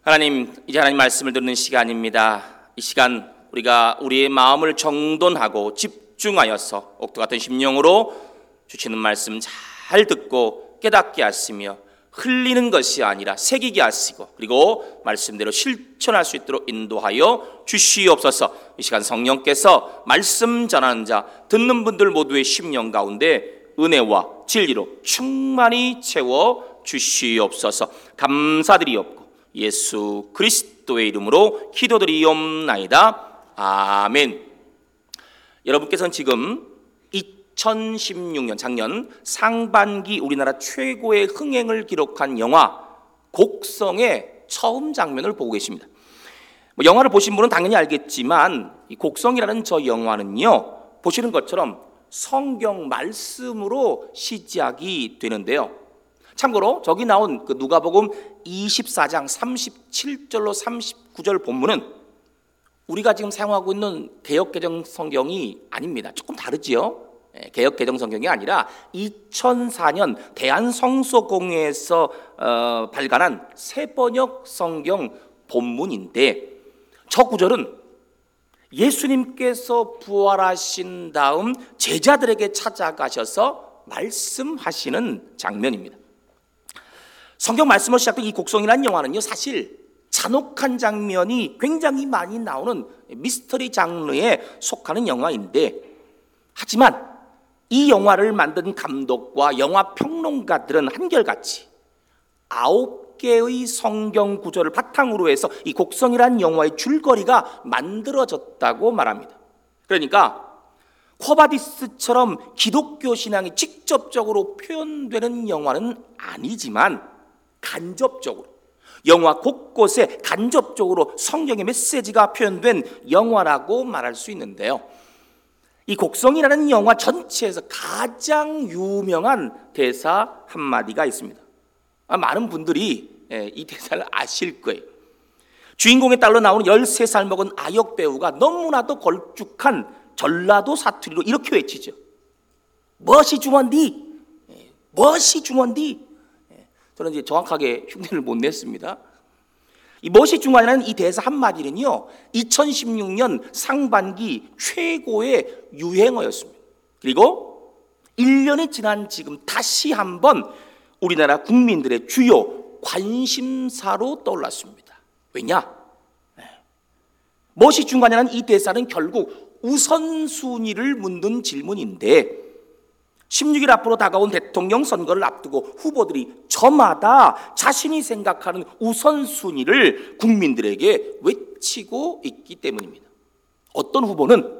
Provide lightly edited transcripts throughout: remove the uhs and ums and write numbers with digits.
하나님, 이제 하나님 말씀을 듣는 시간입니다. 이 시간 우리가 우리의 마음을 정돈하고 집중하여서 옥토 같은 심령으로 주시는 말씀 잘 듣고 깨닫게 하시며 흘리는 것이 아니라 새기게 하시고 그리고 말씀대로 실천할 수 있도록 인도하여 주시옵소서. 이 시간 성령께서 말씀 전하는 자 듣는 분들 모두의 심령 가운데 은혜와 진리로 충만히 채워 주시옵소서. 감사드리옵고 예수 그리스도의 이름으로 기도드리옵나이다. 아멘. 여러분께서는 지금 2016년 작년 상반기 우리나라 최고의 흥행을 기록한 영화 곡성의 처음 장면을 보고 계십니다. 영화를 보신 분은 당연히 알겠지만 이 곡성이라는 저 영화는요, 보시는 것처럼 성경 말씀으로 시작이 되는데요. 참고로 저기 나온 그 누가복음 24장 37절로 39절 본문은 우리가 지금 사용하고 있는 개역개정 성경이 아닙니다. 조금 다르지요. 개역개정 성경이 아니라 2004년 대한성서공회에서 발간한 새번역 성경 본문인데, 저 구절은 예수님께서 부활하신 다음 제자들에게 찾아가셔서 말씀하시는 장면입니다. 성경 말씀으로 시작된 이 곡성이라는 영화는요, 사실 잔혹한 장면이 굉장히 많이 나오는 미스터리 장르에 속하는 영화인데, 하지만 이 영화를 만든 감독과 영화 평론가들은 한결같이 9개의 성경 구절을 바탕으로 해서 이 곡성이라는 영화의 줄거리가 만들어졌다고 말합니다. 그러니까 쿼바디스처럼 기독교 신앙이 직접적으로 표현되는 영화는 아니지만 간접적으로 영화 곳곳에 간접적으로 성경의 메시지가 표현된 영화라고 말할 수 있는데요. 이 곡성이라는 영화 전체에서 가장 유명한 대사 한마디가 있습니다. 많은 분들이 이 대사를 아실 거예요. 주인공의 딸로 나오는 13살 먹은 아역 배우가 너무나도 걸쭉한 전라도 사투리로 이렇게 외치죠. 멋이 중원디, 멋이 중원디. 저는 이제 정확하게 흉내를 못 냈습니다. 이 멋이 중원이라는 이 대사 한마디는요, 2016년 상반기 최고의 유행어였습니다. 그리고 1년이 지난 지금 다시 한번 우리나라 국민들의 주요 관심사로 떠올랐습니다. 왜냐? 멋이 중간이라는 이 대사는 결국 우선순위를 묻는 질문인데, 16일 앞으로 다가온 대통령 선거를 앞두고 후보들이 저마다 자신이 생각하는 우선순위를 국민들에게 외치고 있기 때문입니다. 어떤 후보는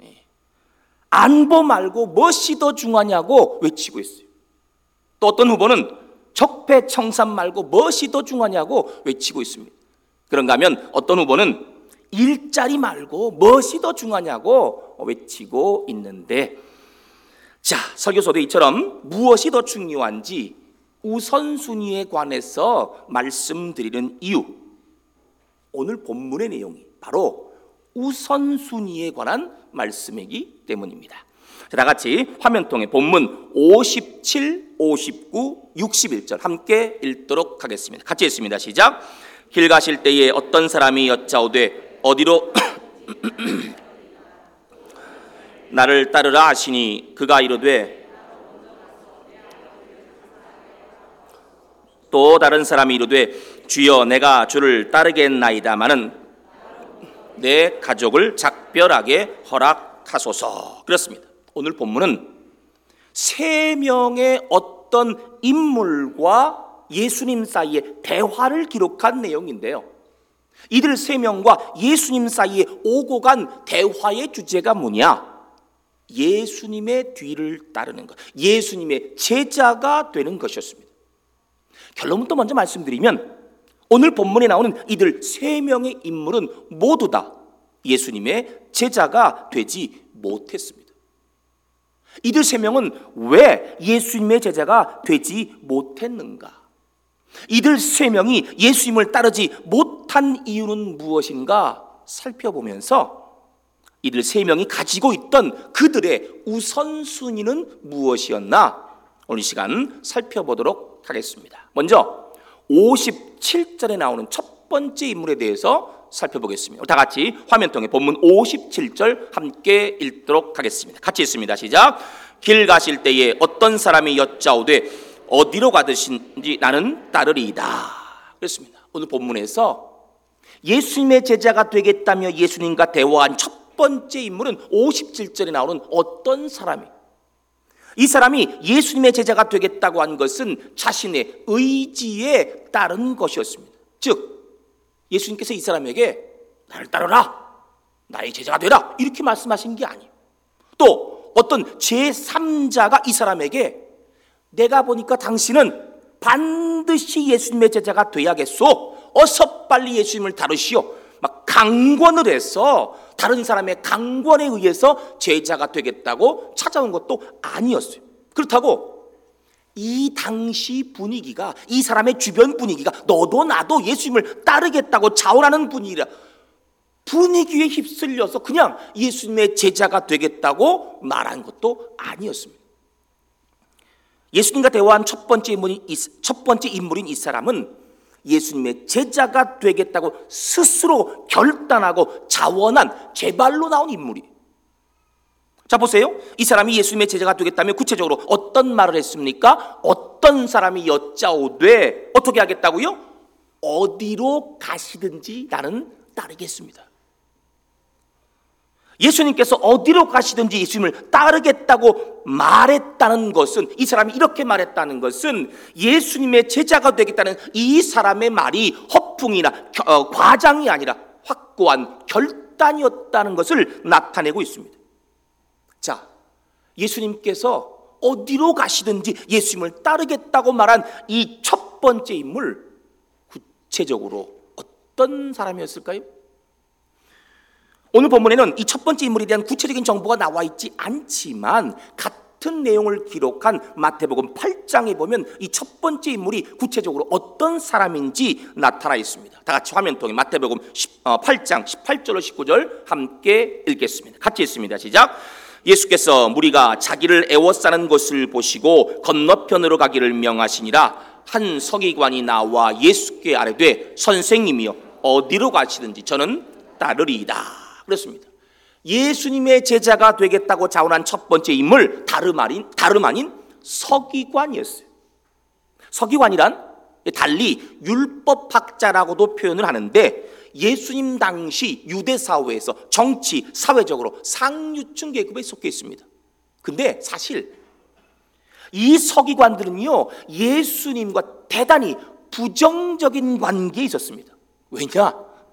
안보 말고 무엇이 더 중요하냐고 외치고 있어요. 또 어떤 후보는 적폐청산 말고 무엇이 더 중요하냐고 외치고 있습니다. 그런가 하면 어떤 후보는 일자리 말고 무엇이 더 중요하냐고 외치고 있는데, 자, 설교서도 이처럼 무엇이 더 중요한지 우선순위에 관해서 말씀드리는 이유, 오늘 본문의 내용이 바로 우선순위에 관한 말씀이기 때문입니다. 자, 다 같이 화면통에 본문 57, 59, 61절 함께 읽도록 하겠습니다. 같이 읽습니다. 시작. 길 가실 때에 어떤 사람이 여짜오되 어디로 나를 따르라 하시니 그가 이르되, 또 다른 사람이 이르되 주여 내가 주를 따르겠나이다마는 내 가족을 작별하게 허락하소서. 그렇습니다. 오늘 본문은 세 명의 어떤 인물과 예수님 사이의 대화를 기록한 내용인데요. 이들 세 명과 예수님 사이에 오고 간 대화의 주제가 뭐냐? 예수님의 뒤를 따르는 것, 예수님의 제자가 되는 것이었습니다. 결론부터 먼저 말씀드리면 오늘 본문에 나오는 이들 세 명의 인물은 모두 다 예수님의 제자가 되지 못했습니다. 이들 세 명은 왜 예수님의 제자가 되지 못했는가? 이들 세 명이 예수님을 따르지 못한 이유는 무엇인가 살펴보면서 이들 세 명이 가지고 있던 그들의 우선순위는 무엇이었나 오늘 시간 살펴보도록 하겠습니다. 먼저 57절에 나오는 첫 첫 번째 인물에 대해서 살펴보겠습니다. 다 같이 화면 통해 본문 57절 함께 읽도록 하겠습니다. 같이 읽습니다. 시작. 길 가실 때에 어떤 사람이 여짜오되 어디로 가듯인지 나는 따르리이다. 그렇습니다. 오늘 본문에서 예수님의 제자가 되겠다며 예수님과 대화한 첫 번째 인물은 57절에 나오는 어떤 사람이, 이 사람이 예수님의 제자가 되겠다고 한 것은 자신의 의지에 따른 것이었습니다. 즉 예수님께서 이 사람에게 나를 따르라, 나의 제자가 되라 이렇게 말씀하신 게 아니에요. 또 어떤 제3자가 이 사람에게 내가 보니까 당신은 반드시 예수님의 제자가 돼야겠소, 어서 빨리 예수님을 따르시오, 막 강권을 해서 다른 사람의 강권에 의해서 제자가 되겠다고 찾아온 것도 아니었어요. 그렇다고 이 당시 분위기가, 이 사람의 주변 분위기가 너도 나도 예수님을 따르겠다고 자원하는 분위기에 휩쓸려서 그냥 예수님의 제자가 되겠다고 말한 것도 아니었습니다. 예수님과 대화한 첫 번째 인물인 이 사람은 예수님의 제자가 되겠다고 스스로 결단하고 자원한 제발로 나온 인물이에요. 자 보세요. 이 사람이 예수님의 제자가 되겠다며 구체적으로 어떤 말을 했습니까? 어떤 사람이 여짜오되 어떻게 하겠다고요? 어디로 가시든지 나는 따르겠습니다. 예수님께서 어디로 가시든지 예수님을 따르겠다고 말했다는 것은, 이 사람이 이렇게 말했다는 것은 예수님의 제자가 되겠다는 이 사람의 말이 허풍이나 과장이 아니라 확고한 결단이었다는 것을 나타내고 있습니다. 자, 예수님께서 어디로 가시든지 예수님을 따르겠다고 말한 이 첫 번째 인물, 구체적으로 어떤 사람이었을까요? 오늘 본문에는 이 첫 번째 인물에 대한 구체적인 정보가 나와 있지 않지만 같은 내용을 기록한 마태복음 8장에 보면 이 첫 번째 인물이 구체적으로 어떤 사람인지 나타나 있습니다. 다 같이 화면 통해 마태복음 8장 18절로 19절 함께 읽겠습니다. 같이 읽습니다. 시작. 예수께서 무리가 자기를 애워싸는 것을 보시고 건너편으로 가기를 명하시니라. 한 서기관이 나와 예수께 아뢰되 선생님이여 어디로 가시든지 저는 따르리이다. 그렇습니다. 예수님의 제자가 되겠다고 자원한 첫 번째 인물, 다름 아닌 서기관이었어요. 서기관이란 달리 율법학자라고도 표현을 하는데 예수님 당시 유대 사회에서 정치, 사회적으로 상류층 계급에 속해 있습니다. 근데 사실 이 서기관들은요 예수님과 대단히 부정적인 관계에 있었습니다. 왜냐?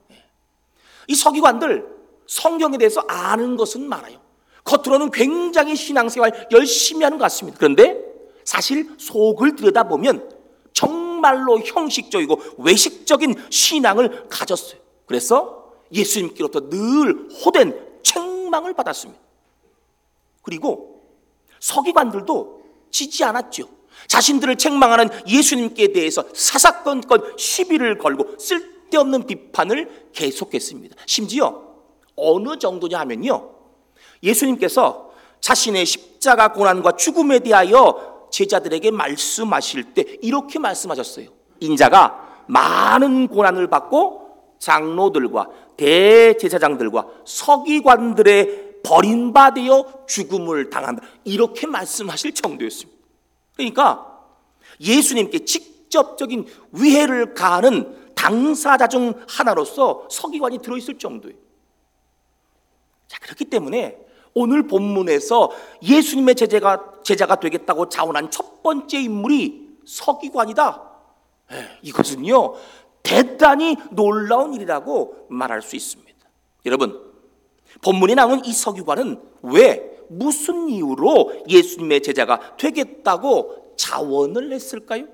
이 서기관들 성경에 대해서 아는 것은 많아요. 겉으로는 굉장히 신앙생활 열심히 하는 것 같습니다. 그런데 사실 속을 들여다보면 정말로 형식적이고 외식적인 신앙을 가졌어요. 그래서 예수님께로부터 늘 호된 책망을 받았습니다. 그리고 서기관들도 지지 않았죠. 자신들을 책망하는 예수님께 대해서 사사건건 시비를 걸고 쓸데없는 비판을 계속했습니다. 심지어 어느 정도냐 하면요, 예수님께서 자신의 십자가 고난과 죽음에 대하여 제자들에게 말씀하실 때 이렇게 말씀하셨어요. 인자가 많은 고난을 받고 장로들과 대제사장들과 서기관들의 버림받아 죽음을 당한다, 이렇게 말씀하실 정도였습니다. 그러니까 예수님께 직접적인 위해를 가하는 당사자 중 하나로서 서기관이 들어있을 정도예요. 자, 그렇기 때문에 오늘 본문에서 예수님의 제자가 되겠다고 자원한 첫 번째 인물이 서기관이다. 이것은요 대단히 놀라운 일이라고 말할 수 있습니다. 여러분, 본문에 나온 이 서기관은 왜, 무슨 이유로 예수님의 제자가 되겠다고 자원을 했을까요?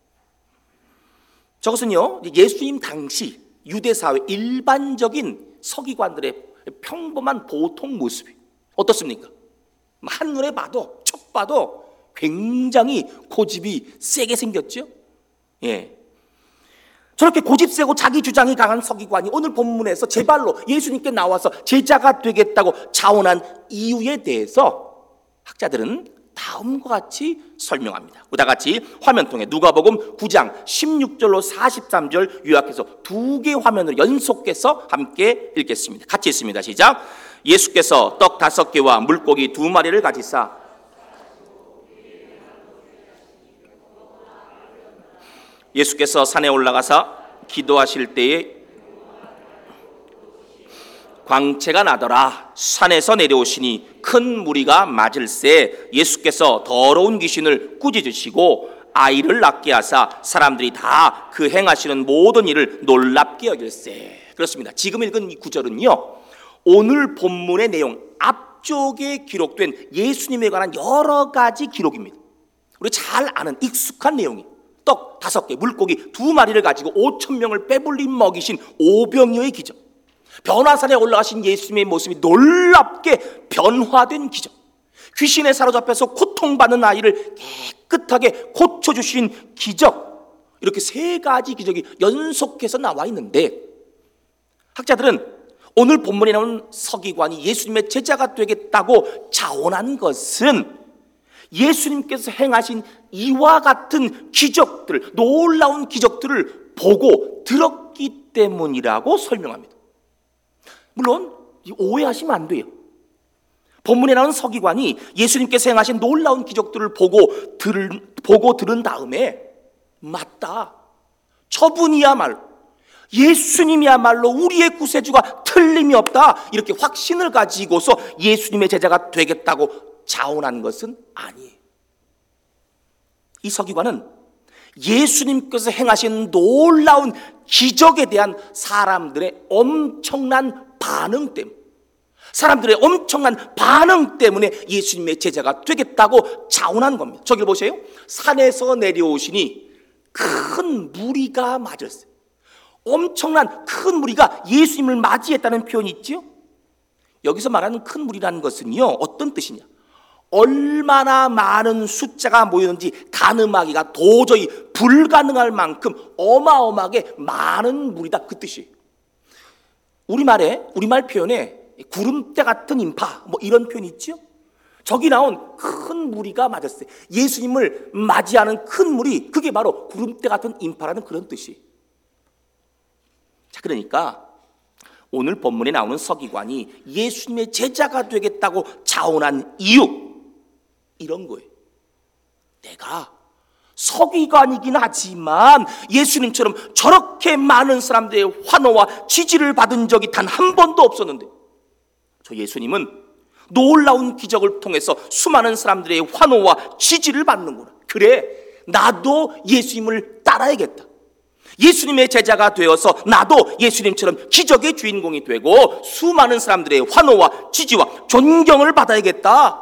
저것은요 예수님 당시 유대사회 일반적인 서기관들의 평범한 보통 모습이 어떻습니까? 한눈에 봐도, 첫 봐도 굉장히 고집이 세게 생겼죠. 예. 저렇게 고집세고 자기 주장이 강한 서기관이 오늘 본문에서 제발로 예수님께 나와서 제자가 되겠다고 자원한 이유에 대해서 학자들은 다음과 같이 설명합니다. 다 같이 화면 통해 누가복음 9장 16절로 43절 요약해서 두 개 화면으로 연속해서 함께 읽겠습니다. 같이 읽습니다. 시작. 예수께서 떡 5개와 물고기 2마리를 가지사 예수께서 산에 올라가사 기도하실 때에 광채가 나더라. 산에서 내려오시니 큰 무리가 맞을새 예수께서 더러운 귀신을 꾸짖으시고 아이를 낳게 하사 사람들이 다 그 행하시는 모든 일을 놀랍게 여길새. 그렇습니다. 지금 읽은 이 구절은요, 오늘 본문의 내용 앞쪽에 기록된 예수님에 관한 여러 가지 기록입니다. 우리 잘 아는 익숙한 내용이 떡 5개, 물고기 2마리를 가지고 5,000명을 배불리 먹이신 오병이어의 기적, 변화산에 올라가신 예수님의 모습이 놀랍게 변화된 기적, 귀신에 사로잡혀서 고통받는 아이를 깨끗하게 고쳐주신 기적, 이렇게 3가지 기적이 연속해서 나와 있는데, 학자들은 오늘 본문에 나오는 서기관이 예수님의 제자가 되겠다고 자원한 것은 예수님께서 행하신 이와 같은 기적들, 놀라운 기적들을 보고 들었기 때문이라고 설명합니다. 물론 오해하시면 안 돼요. 본문에 나오는 서기관이 예수님께서 행하신 놀라운 기적들을 보고 들은 다음에 맞다, 저분이야말로 예수님이야말로 우리의 구세주가 틀림이 없다, 이렇게 확신을 가지고서 예수님의 제자가 되겠다고 자원한 것은 아니에요. 이 서기관은 예수님께서 행하신 놀라운 기적에 대한 사람들의 엄청난 반응 때문에, 사람들의 엄청난 반응 때문에 예수님의 제자가 되겠다고 자원한 겁니다. 저기 보세요. 산에서 내려오시니 큰 무리가 맞았어요. 엄청난 큰 무리가 예수님을 맞이했다는 표현이 있죠. 여기서 말하는 큰 무리라는 것은요, 어떤 뜻이냐, 얼마나 많은 숫자가 모였는지 가늠하기가 도저히 불가능할 만큼 어마어마하게 많은 무리다, 그 뜻이에요. 우리말 표현에 구름대 같은 인파, 뭐 이런 표현이 있죠. 저기 나온 큰 무리가 맞았어요. 예수님을 맞이하는 큰 무리, 그게 바로 구름대 같은 인파라는 그런 뜻이에요. 자, 그러니까 오늘 본문에 나오는 서기관이 예수님의 제자가 되겠다고 자원한 이유, 이런 거예요. 내가 서기관이긴 하지만 예수님처럼 저렇게 많은 사람들의 환호와 지지를 받은 적이 단 한 번도 없었는데, 저 예수님은 놀라운 기적을 통해서 수많은 사람들의 환호와 지지를 받는구나. 그래, 나도 예수님을 따라야겠다. 예수님의 제자가 되어서 나도 예수님처럼 기적의 주인공이 되고 수많은 사람들의 환호와 지지와 존경을 받아야겠다.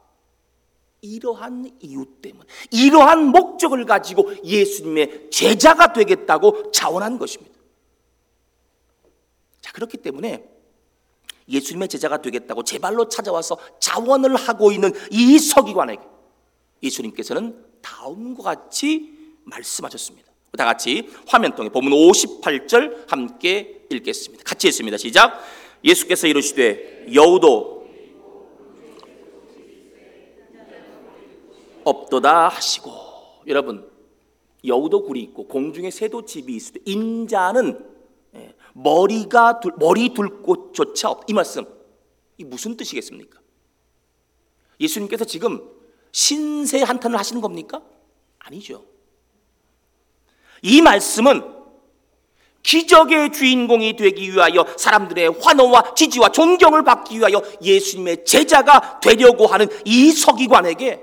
이러한 이유 때문에, 이러한 목적을 가지고 예수님의 제자가 되겠다고 자원한 것입니다. 자, 그렇기 때문에 예수님의 제자가 되겠다고 제 발로 찾아와서 자원을 하고 있는 이 서기관에게 예수님께서는 다음과 같이 말씀하셨습니다. 다 같이 화면 통해 본문 58절 함께 읽겠습니다. 같이 읽습니다. 시작. 예수께서 이르시되 여우도 없도다 하시고. 여러분, 여우도 굴이 있고 공중에 새도 집이 있을 때 인자는 머리 둘 곳조차 없다, 이 말씀, 이 무슨 뜻이겠습니까? 예수님께서 지금 신세 한탄을 하시는 겁니까? 아니죠. 이 말씀은 기적의 주인공이 되기 위하여 사람들의 환호와 지지와 존경을 받기 위하여 예수님의 제자가 되려고 하는 이 서기관에게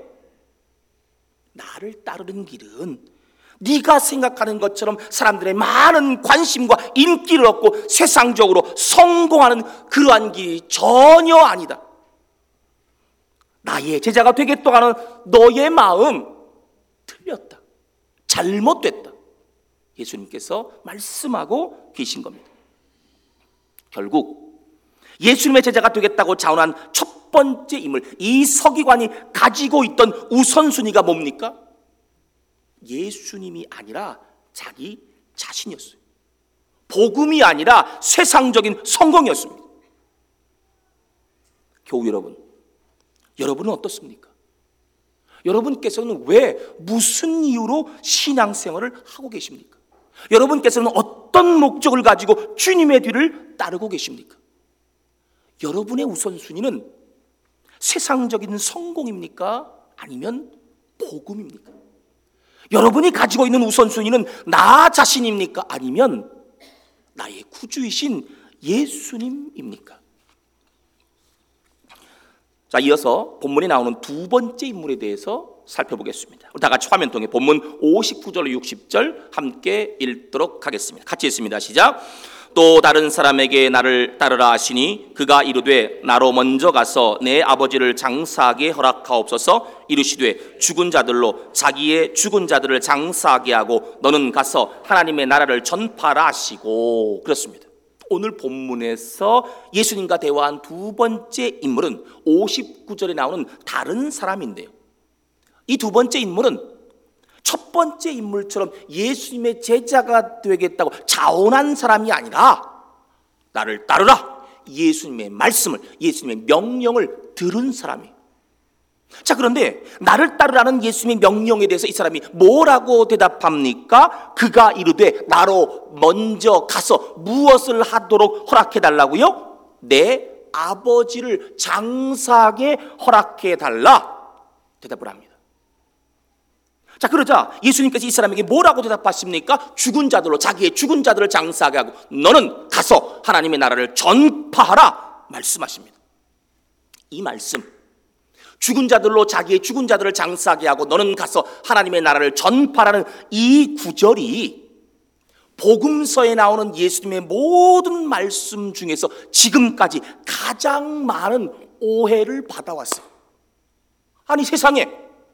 나를 따르는 길은 네가 생각하는 것처럼 사람들의 많은 관심과 인기를 얻고 세상적으로 성공하는 그러한 길이 전혀 아니다. 나의 제자가 되겠다고 하는 너의 마음 틀렸다, 잘못됐다, 예수님께서 말씀하고 계신 겁니다. 결국 예수님의 제자가 되겠다고 자원한 첫 번째 인물, 이 서기관이 가지고 있던 우선순위가 뭡니까? 예수님이 아니라 자기 자신이었어요. 복음이 아니라 세상적인 성공이었습니다. 교우 여러분, 여러분은 어떻습니까? 여러분께서는 왜 무슨 이유로 신앙생활을 하고 계십니까? 여러분께서는 어떤 목적을 가지고 주님의 뒤를 따르고 계십니까? 여러분의 우선순위는 세상적인 성공입니까? 아니면 복음입니까? 여러분이 가지고 있는 우선순위는 나 자신입니까? 아니면 나의 구주이신 예수님입니까? 자, 이어서 본문에 나오는 두 번째 인물에 대해서 살펴보겠습니다. 우리 다 같이 화면 통해 본문 59절 60절 함께 읽도록 하겠습니다. 같이 읽습니다. 시작. 또 다른 사람에게 나를 따르라 하시니 그가 이르되 나로 먼저 가서 내 아버지를 장사하게 허락하옵소서. 이르시되 죽은 자들로 자기의 죽은 자들을 장사하게 하고 너는 가서 하나님의 나라를 전파하라 하시고. 그렇습니다. 오늘 본문에서 예수님과 대화한 두 번째 인물은 59절에 나오는 다른 사람인데요, 이 두 번째 인물은 첫 번째 인물처럼 예수님의 제자가 되겠다고 자원한 사람이 아니라 나를 따르라, 예수님의 말씀을, 예수님의 명령을 들은 사람이에요. 자, 그런데 나를 따르라는 예수님의 명령에 대해서 이 사람이 뭐라고 대답합니까? 그가 이르되 나로 먼저 가서 무엇을 하도록 허락해달라고요? 내 아버지를 장사하게 허락해달라 대답을 합니다. 자, 그러자 예수님께서 이 사람에게 뭐라고 대답하십니까? 죽은 자들로 자기의 죽은 자들을 장사하게 하고 너는 가서 하나님의 나라를 전파하라 말씀하십니다. 이 말씀, 죽은 자들로 자기의 죽은 자들을 장사하게 하고 너는 가서 하나님의 나라를 전파하라는 이 구절이 복음서에 나오는 예수님의 모든 말씀 중에서 지금까지 가장 많은 오해를 받아왔어요. 아니, 세상에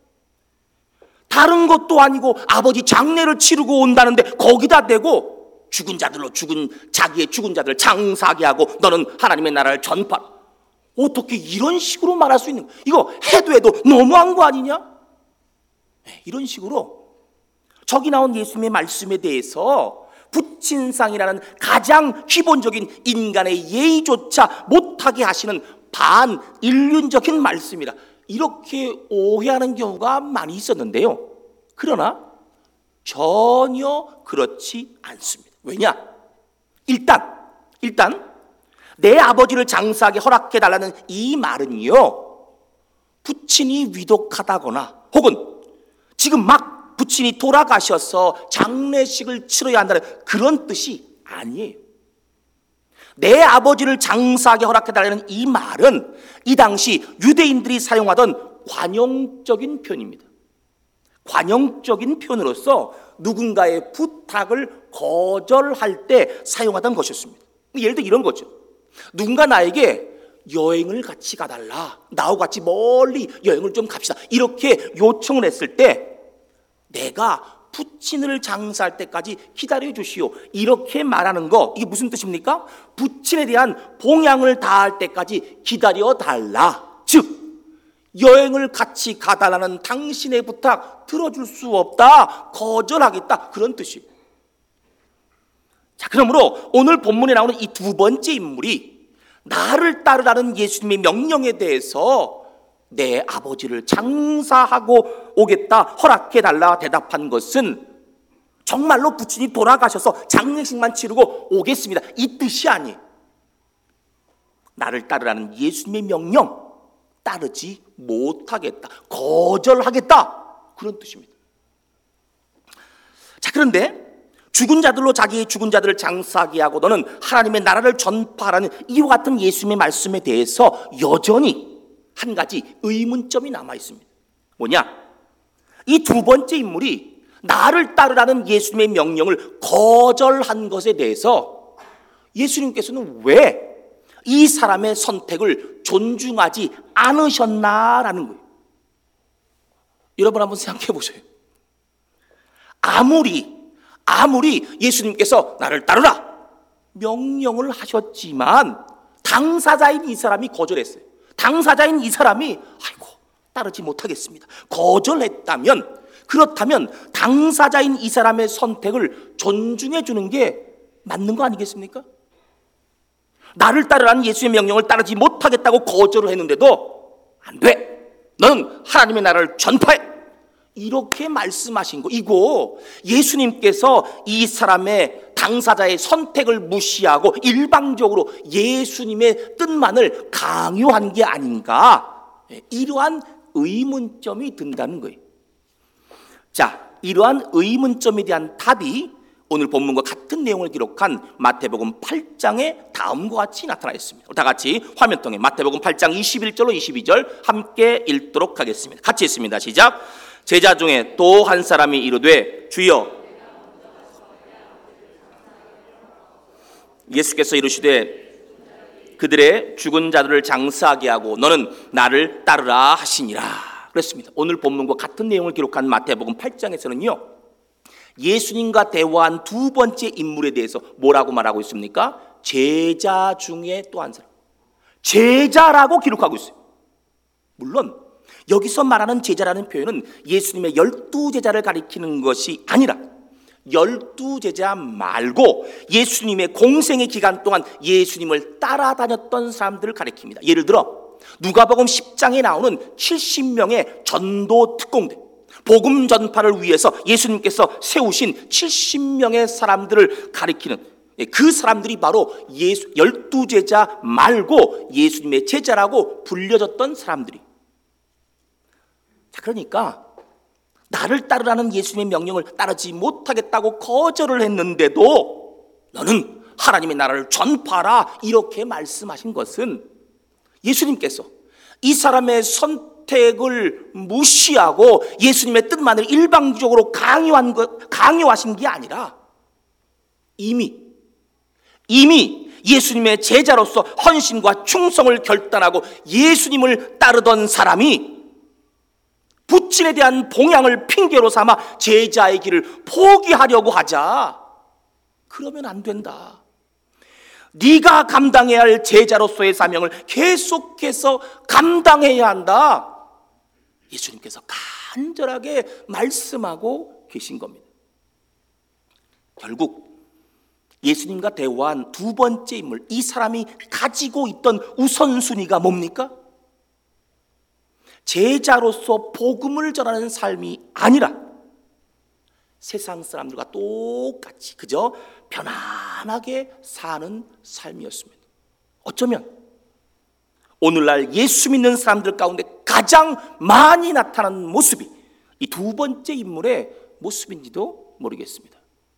다른 것도 아니고 아버지 장례를 치르고 온다는데 거기다 대고 죽은 자들로 자기의 죽은 자들을 장사하게 하고 너는 하나님의 나라를 전파하라. 어떻게 이런 식으로 말할 수 있는 거야? 이거 해도 너무한 거 아니냐? 이런 식으로 저기 나온 예수님의 말씀에 대해서 부친상이라는 가장 기본적인 인간의 예의조차 못하게 하시는 반인륜적인 말씀이라 이렇게 오해하는 경우가 많이 있었는데요, 그러나 전혀 그렇지 않습니다. 왜냐? 일단 내 아버지를 장사하게 허락해달라는 이 말은요, 부친이 위독하다거나 혹은 지금 막 부친이 돌아가셔서 장례식을 치러야 한다는 그런 뜻이 아니에요. 내 아버지를 장사하게 허락해달라는 이 말은 이 당시 유대인들이 사용하던 관용적인 표현입니다. 관용적인 표현으로서 누군가의 부탁을 거절할 때 사용하던 것이었습니다. 예를 들어 이런 거죠. 누군가 나에게 여행을 같이 가달라, 나하고 같이 멀리 여행을 좀 갑시다, 이렇게 요청을 했을 때 내가 부친을 장사할 때까지 기다려 주시오, 이렇게 말하는 거, 이게 무슨 뜻입니까? 부친에 대한 봉양을 다할 때까지 기다려 달라, 즉 여행을 같이 가달라는 당신의 부탁 들어줄 수 없다, 거절하겠다, 그런 뜻이에요. 자, 그러므로 오늘 본문에 나오는 이 두 번째 인물이 나를 따르라는 예수님의 명령에 대해서 내 아버지를 장사하고 오겠다, 허락해달라 대답한 것은 정말로 부친이 돌아가셔서 장례식만 치르고 오겠습니다, 이 뜻이 아니에요. 나를 따르라는 예수님의 명령 따르지 못하겠다, 거절하겠다, 그런 뜻입니다. 자, 그런데 죽은 자들로 자기의 죽은 자들을 장사하게 하고 너는 하나님의 나라를 전파하라는 이와 같은 예수님의 말씀에 대해서 여전히 한 가지 의문점이 남아 있습니다. 뭐냐? 이 두 번째 인물이 나를 따르라는 예수님의 명령을 거절한 것에 대해서 예수님께서는 왜 이 사람의 선택을 존중하지 않으셨나라는 거예요. 여러분 한번 생각해 보세요. 아무리 예수님께서 나를 따르라 명령을 하셨지만 당사자인 이 사람이 거절했어요. 당사자인 이 사람이 아이고 따르지 못하겠습니다, 거절했다면, 그렇다면 당사자인 이 사람의 선택을 존중해 주는 게 맞는 거 아니겠습니까? 나를 따르라는 예수의 명령을 따르지 못하겠다고 거절을 했는데도 안 돼, 너는 하나님의 나라를 전파해. 이렇게 말씀하신 거. 이거 예수님께서 이 사람의 당사자의 선택을 무시하고 일방적으로 예수님의 뜻만을 강요한 게 아닌가, 이러한 의문점이 든다는 거예요. 자, 이러한 의문점에 대한 답이 오늘 본문과 같은 내용을 기록한 마태복음 8장에 다음과 같이 나타나 있습니다. 다 같이 화면통에 마태복음 8장 21절로 22절 함께 읽도록 하겠습니다. 같이 읽습니다. 시작. 제자 중에 또 한 사람이 이르되 주여, 예수께서 이르시되 그들의 죽은 자들을 장사하게 하고 너는 나를 따르라 하시니라 그랬습니다. 오늘 본문과 같은 내용을 기록한 마태복음 8장에서는요, 예수님과 대화한 두 번째 인물에 대해서 뭐라고 말하고 있습니까? 제자 중에 또 한 사람, 제자라고 기록하고 있어요. 물론 여기서 말하는 제자라는 표현은 예수님의 12제자를 가리키는 것이 아니라 12제자 말고 예수님의 공생의 기간 동안 예수님을 따라다녔던 사람들을 가리킵니다. 예를 들어 누가복음 10장에 나오는 70명의 전도 특공대, 복음 전파를 위해서 예수님께서 세우신 70명의 사람들을 가리키는 그 사람들이 바로 12제자 말고 예수님의 제자라고 불려졌던 사람들이. 자, 그러니까 나를 따르라는 예수님의 명령을 따르지 못하겠다고 거절을 했는데도 너는 하나님의 나라를 전파하라 이렇게 말씀하신 것은 예수님께서 이 사람의 선택을 무시하고 예수님의 뜻만을 일방적으로 강요하신 게 아니라 이미 예수님의 제자로서 헌신과 충성을 결단하고 예수님을 따르던 사람이 부친에 대한 봉양을 핑계로 삼아 제자의 길을 포기하려고 하자. 그러면 안 된다. 네가 감당해야 할 제자로서의 사명을 계속해서 감당해야 한다. 예수님께서 간절하게 말씀하고 계신 겁니다. 결국 예수님과 대화한 두 번째 인물, 이 사람이 가지고 있던 우선순위가 뭡니까? 제자로서 복음을 전하는 삶이 아니라 세상 사람들과 똑같이 그저 편안하게 사는 삶이었습니다. 어쩌면 오늘날 예수 믿는 사람들 가운데 가장 많이 나타나는 모습이 이 두 번째 인물의 모습인지도 모르겠습니다.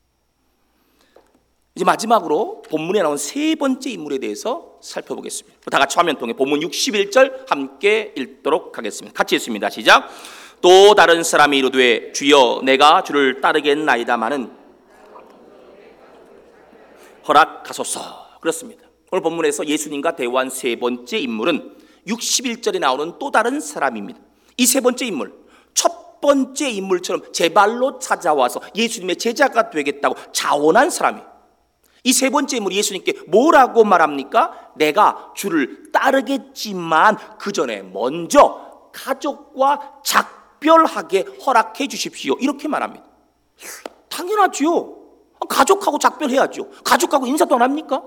이제 마지막으로 본문에 나온 세 번째 인물에 대해서 살펴보겠습니다. 다 같이 화면 통해 본문 61절 함께 읽도록 하겠습니다. 같이 읽습니다. 시작. 또 다른 사람이 이르되 주여, 내가 주를 따르겠나이다마는 허락하소서. 그렇습니다. 오늘 본문에서 예수님과 대화한 세 번째 인물은 61절에 나오는 또 다른 사람입니다. 이 세 번째 인물, 첫 번째 인물처럼 제 발로 찾아와서 예수님의 제자가 되겠다고 자원한 사람이에요. 이 세 번째 인물이 예수님께 뭐라고 말합니까? 내가 주를 따르겠지만 그 전에 먼저 가족과 작별하게 허락해 주십시오. 이렇게 말합니다. 당연하죠. 가족하고 작별해야죠. 가족하고 인사도 안 합니까?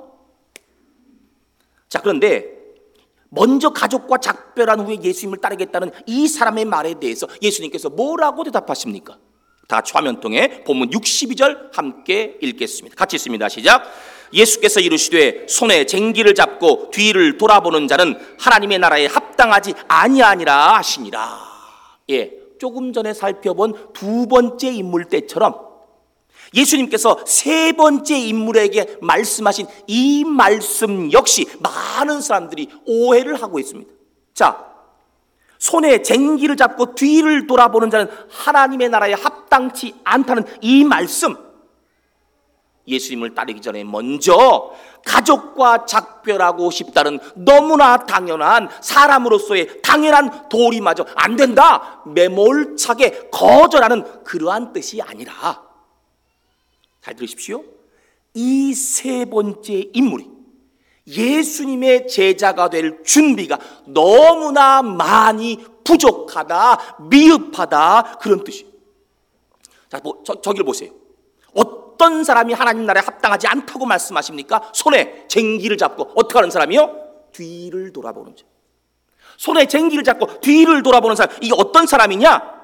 자, 그런데 먼저 가족과 작별한 후에 예수님을 따르겠다는 이 사람의 말에 대해서 예수님께서 뭐라고 대답하십니까? 다 같이 화면 통해 본문 62절 함께 읽겠습니다. 같이 읽습니다. 시작. 예수께서 이르시되 손에 쟁기를 잡고 뒤를 돌아보는 자는 하나님의 나라에 합당하지 아니하니라 하시니라. 조금 전에 살펴본 두 번째 인물 때처럼 예수님께서 세 번째 인물에게 말씀하신 이 말씀 역시 많은 사람들이 오해를 하고 있습니다. 자, 손에 쟁기를 잡고 뒤를 돌아보는 자는 하나님의 나라에 합당치 않다는 이 말씀, 예수님을 따르기 전에 먼저 가족과 작별하고 싶다는 너무나 당연한 사람으로서의 당연한 도리마저 안 된다, 매몰차게 거절하는 그러한 뜻이 아니라, 잘 들으십시오. 이 세 번째 인물이 예수님의 제자가 될 준비가 너무나 많이 부족하다, 미흡하다, 그런 뜻이에요. 자, 저기를 보세요. 어떤 사람이 하나님 나라에 합당하지 않다고 말씀하십니까? 손에 쟁기를 잡고 어떻게 하는 사람이요? 뒤를 돌아보는 자. 손에 쟁기를 잡고 뒤를 돌아보는 사람, 이게 어떤 사람이냐?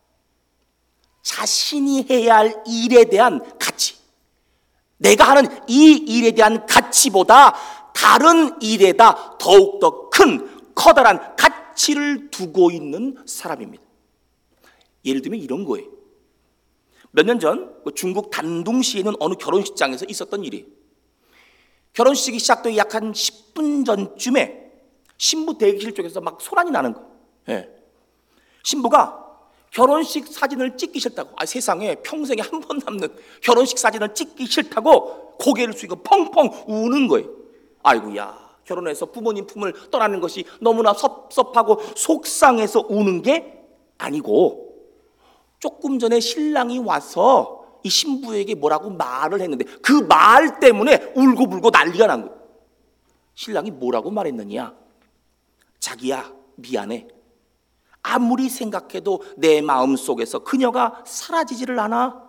자신이 해야 할 일에 대한 가치, 내가 하는 이 일에 대한 가치보다 다른 일에다 더욱더 큰 커다란 가치를 두고 있는 사람입니다. 예를 들면 이런 거예요. 몇 년 전 중국 단둥시에 있는 어느 결혼식장에서 있었던 일이에요. 결혼식이 시작되기 약 한 10분 전쯤에 신부 대기실 쪽에서 막 소란이 나는 거예요. 예. 신부가 결혼식 사진을 찍기 싫다고, 세상에 평생에 한 번 남는 결혼식 사진을 찍기 싫다고 고개를 숙이고 펑펑 우는 거예요. 아이고야, 결혼해서 부모님 품을 떠나는 것이 너무나 섭섭하고 속상해서 우는 게 아니고, 조금 전에 신랑이 와서 이 신부에게 뭐라고 말을 했는데 그 말 때문에 울고불고 난리가 난 거예요. 신랑이 뭐라고 말했느냐? 자기야, 미안해. 아무리 생각해도 내 마음속에서 그녀가 사라지지를 않아.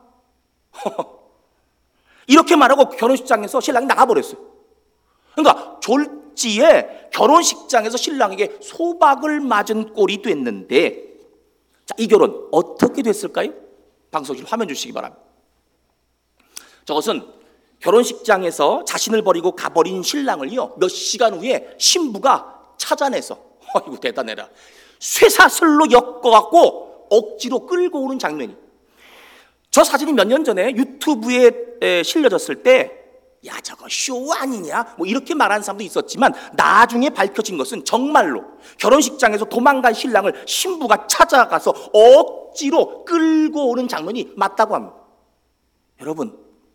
이렇게 말하고 결혼식장에서 신랑이 나가버렸어요. 그러니까 졸지에 결혼식장에서 신랑에게 소박을 맞은 꼴이 됐는데, 자, 이 결혼 어떻게 됐을까요? 방송실 화면 주시기 바랍니다. 저것은 결혼식장에서 자신을 버리고 가버린 신랑을요, 몇 시간 후에 신부가 찾아내서, 아이고 대단해라, 쇠사슬로 엮어갖고 억지로 끌고 오는 장면이. 저 사진이 몇 년 전에 유튜브에 실려졌을 때, 야 저거 쇼 아니냐? 뭐 이렇게 말하는 사람도 있었지만, 나중에 밝혀진 것은 정말로 결혼식장에서 도망간 신랑을 신부가 찾아가서 억지로 끌고 오는 장면이 맞다고 합니다. 여러분,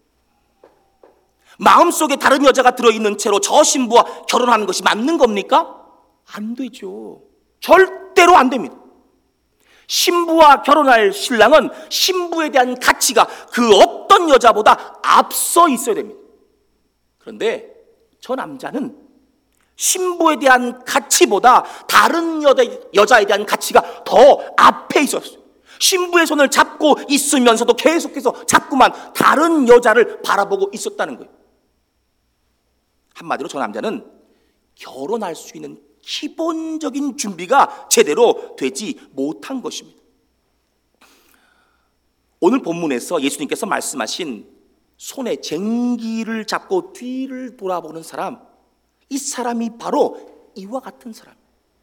마음속에 다른 여자가 들어있는 채로 저 신부와 결혼하는 것이 맞는 겁니까? 안 되죠. 절대로 안 됩니다. 신부와 결혼할 신랑은 신부에 대한 가치가 그 어떤 여자보다 앞서 있어야 됩니다. 그런데 저 남자는 신부에 대한 가치보다 다른 여자에 대한 가치가 더 앞에 있었어요. 신부의 손을 잡고 있으면서도 계속해서 자꾸만 다른 여자를 바라보고 있었다는 거예요. 한마디로 저 남자는 결혼할 수 있는 기본적인 준비가 제대로 되지 못한 것입니다. 오늘 본문에서 예수님께서 말씀하신 손에 쟁기를 잡고 뒤를 돌아보는 사람, 이 사람이 바로 이와 같은 사람.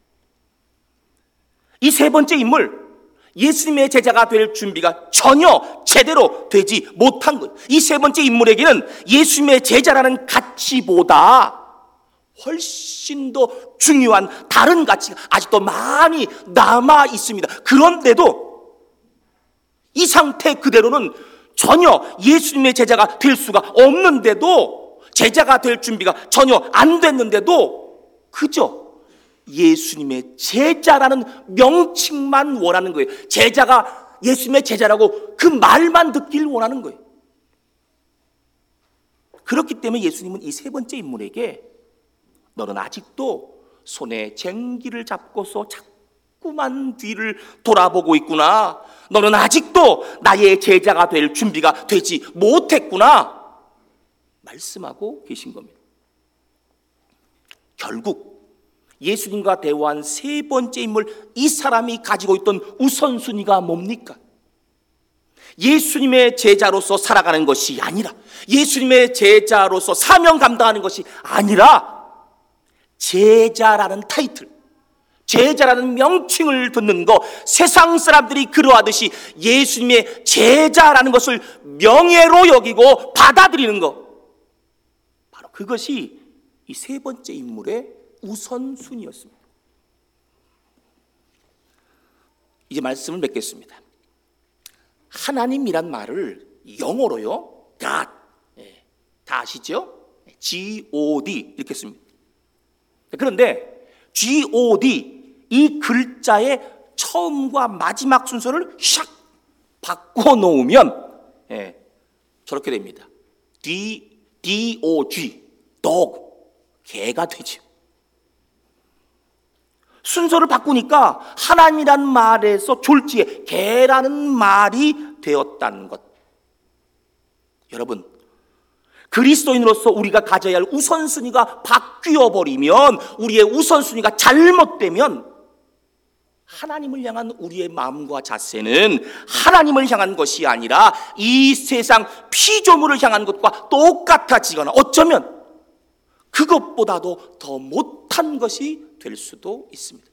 이 세 번째 인물, 예수님의 제자가 될 준비가 전혀 제대로 되지 못한 것. 이 세 번째 인물에게는 예수님의 제자라는 가치보다 훨씬 더 중요한 다른 가치가 아직도 많이 남아 있습니다. 그런데도 이 상태 그대로는 전혀 예수님의 제자가 될 수가 없는데도, 제자가 될 준비가 전혀 안 됐는데도 그저 예수님의 제자라는 명칭만 원하는 거예요. 제자가 예수님의 제자라고 그 말만 듣길 원하는 거예요. 그렇기 때문에 예수님은 이 세 번째 인물에게 너는 아직도 손에 쟁기를 잡고서 자꾸만 뒤를 돌아보고 있구나. 너는 아직도 나의 제자가 될 준비가 되지 못했구나. 말씀하고 계신 겁니다. 결국 예수님과 대화한 세 번째 인물, 이 사람이 가지고 있던 우선순위가 뭡니까? 예수님의 제자로서 살아가는 것이 아니라, 예수님의 제자로서 사명 감당하는 것이 아니라, 제자라는 타이틀, 제자라는 명칭을 듣는 거, 세상 사람들이 그러하듯이 예수님의 제자라는 것을 명예로 여기고 받아들이는 거, 바로 그것이 이 세 번째 인물의 우선순위였습니다. 이제 말씀을 맺겠습니다. 하나님이란 말을 영어로요, God, 다 아시죠? G-O-D 이렇게 씁니다. 그런데 G-O-D, 이 글자의 처음과 마지막 순서를 샥 바꿔놓으면 저렇게 됩니다. D-O-G, dog, 개가 되죠. 순서를 바꾸니까 하나님이란 말에서 졸지에 개라는 말이 되었다는 것. 여러분, 그리스도인으로서 우리가 가져야 할 우선순위가 바뀌어버리면, 우리의 우선순위가 잘못되면 하나님을 향한 우리의 마음과 자세는 하나님을 향한 것이 아니라 이 세상 피조물을 향한 것과 똑같아지거나 어쩌면 그것보다도 더 못한 것이 될 수도 있습니다.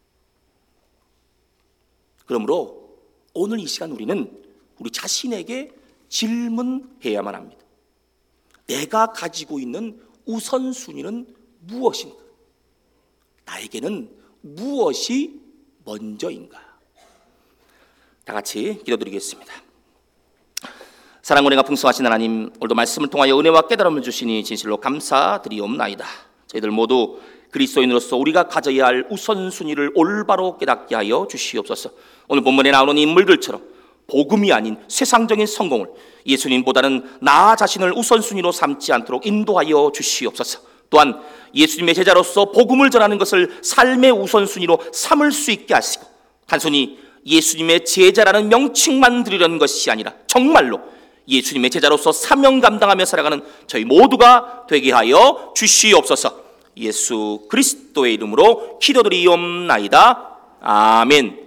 그러므로 오늘 이 시간 우리는 우리 자신에게 질문해야만 합니다. 내가 가지고 있는 우선순위는 무엇인가? 나에게는 무엇이 먼저인가? 다 같이 기도드리겠습니다. 사랑과 은혜가 풍성하신 하나님, 오늘도 말씀을 통하여 은혜와 깨달음을 주시니 진실로 감사드리옵나이다. 저희들 모두 그리스도인으로서 우리가 가져야 할 우선순위를 올바로 깨닫게 하여 주시옵소서. 오늘 본문에 나오는 인물들처럼 복음이 아닌 세상적인 성공을 예수님보다는 나 자신을 우선순위로 삼지 않도록 인도하여 주시옵소서. 또한 예수님의 제자로서 복음을 전하는 것을 삶의 우선순위로 삼을 수 있게 하시고 단순히 예수님의 제자라는 명칭만 드리려는 것이 아니라 정말로 예수님의 제자로서 사명 감당하며 살아가는 저희 모두가 되게 하여 주시옵소서. 예수 그리스도의 이름으로 기도드리옵나이다. 아멘.